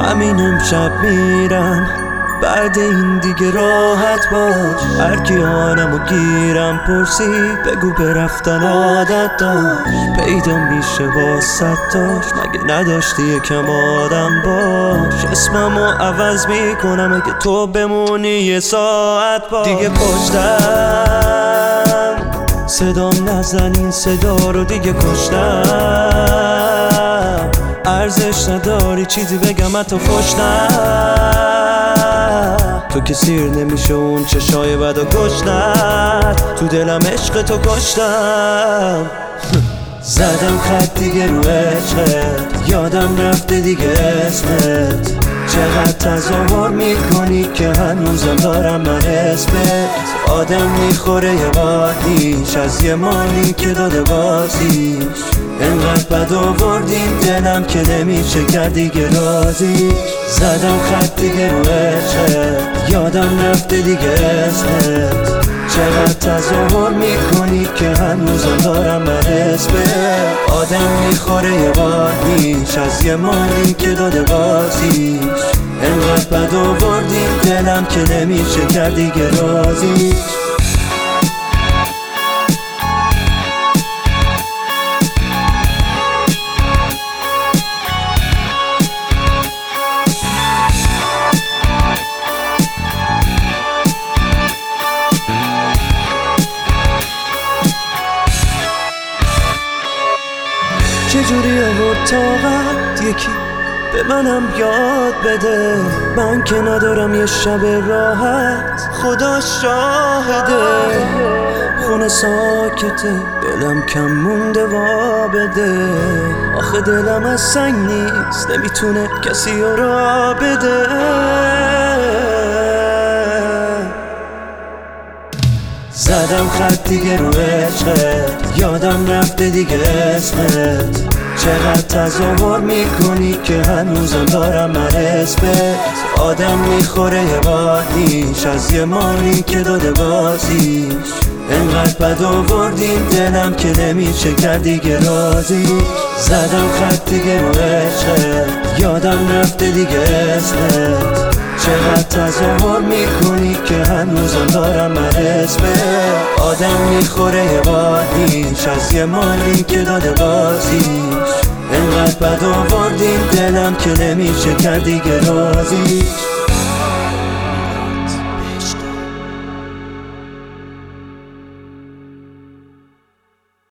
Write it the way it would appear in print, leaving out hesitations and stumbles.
همین امشب میرم، بعد این دیگه راحت باش. هر کی آنمو گیرم پرسید بگو به رفتن عادت داشت. پیدا میشه واسطاش، مگه نداشتی یکم آدم باش. اسممو عوض میکنم اگه تو بمونی یه ساعت باش. دیگه کشتم صدام نزن، این صدا رو دیگه کشتم. ارزش نداری چیزی بگم حتی خوشتم. تو که سیر نمیشه اون چشای بد و گشنت. تو دلم عشق تو کشتم. زدم خط دیگه رو عشقت، یادم رفته دیگه اسمت. چقدر تظاهر میکنی که هنوزم دارم من اسمت. آدم میخوره یه بادیش از یه مالی که داده بازیش. انقدر بد آوردیم دلم که نمیشه کرد دیگه رازیش. زدم خط دیگه رو عشقت، یادم رفته دیگه اسمت. چقدر تظاهر میکنی که هنوزم دارم من اسمت. آدم میخوره یه بادیش از یه مالی که داده بازیش. انقدر بد آوردیم دلم که نمیشه کرد دیگه رازیش. چجوری آورد طاقت یکی به منم یاد بده. من که ندارم یه شب راحت، خدا شاهده. خونه ساکته دلم کم مونده وا بده. آخه دلم از سنگ نیست، نمیتونه کسی را بده. زدم خط دیگه رو عشقت، یادم رفته دیگه اسمت. چقدر تظاهر میکنی که هنوزم دارم من اسمت. آدم میخوره یه بادیش از یه مالی که داده بازیش. انقدر بد آوردیم دلم که نمیشه کرد دیگه رازیش. زدم خط دیگه رو عشقت، یادم رفته دیگه اسمت. چقدر تظاهر میکنی که هنوزم دارم من اسمت. آدم میخوره یه بادیش از یه مالی که داده بازیش. انقدر بد آوردیم دلم که نمیشه کرد دیگه رازیش.